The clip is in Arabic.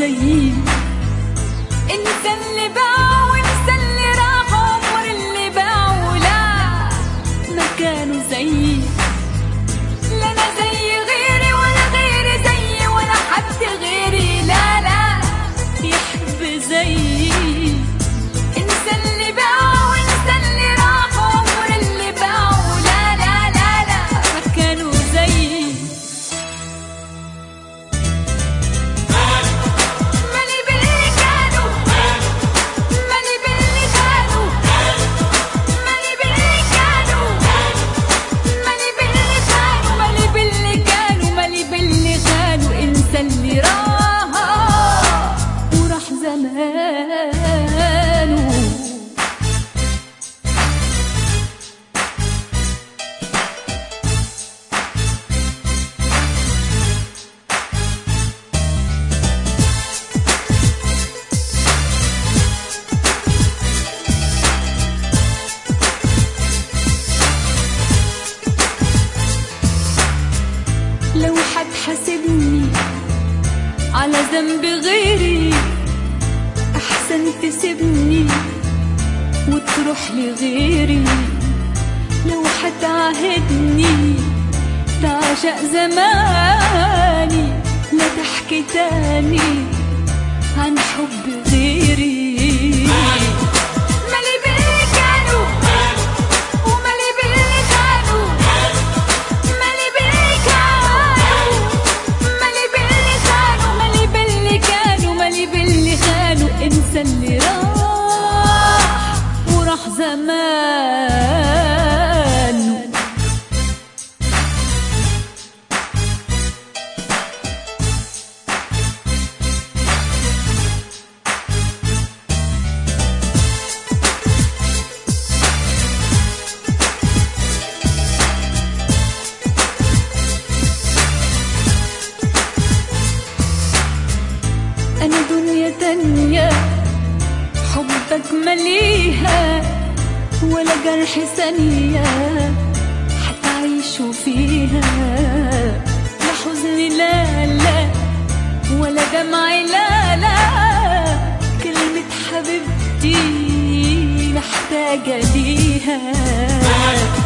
زيي، انسى اللي باع وانسى اللي راح، عمر اللي باع ولا ما كانوا زيي. لا انا زي غيري ولا غيري زيي ولا حد غيري لا لا يحب زيي. انسى اللي باع وانسى اللي راح، عمر اللي باع ولا لا لا لا ما كانوا زيي. مالي باللي كانوا، مالي باللي كانوا، مالي باللي كانوا، مالي باللي كانوا، مالي باللي كانوا، مالي باللي كانوا. انسى اللي راح وراح زمانه. لو حد حاسبني على ذنب غيري، أحسن تسيبني وتروح لغيري. لو حد عاهدني تعشق زماني، لا تحكي تاني عن حب غيري. مالي باللي كانوا ومالي باللي كانوا، مالي باللي كانوا، مالي باللي كانوا، مالي باللي كانوا، مالي باللي خانوا. انسى اللي راح وراح زمانه. أنا دنيا تانية حبك مليها، ولا جرح ثانية حتعيشوا فيها. لا حزن لا لا ولا دمع لا لا، كلمة حبيبتي محتاجة ليها.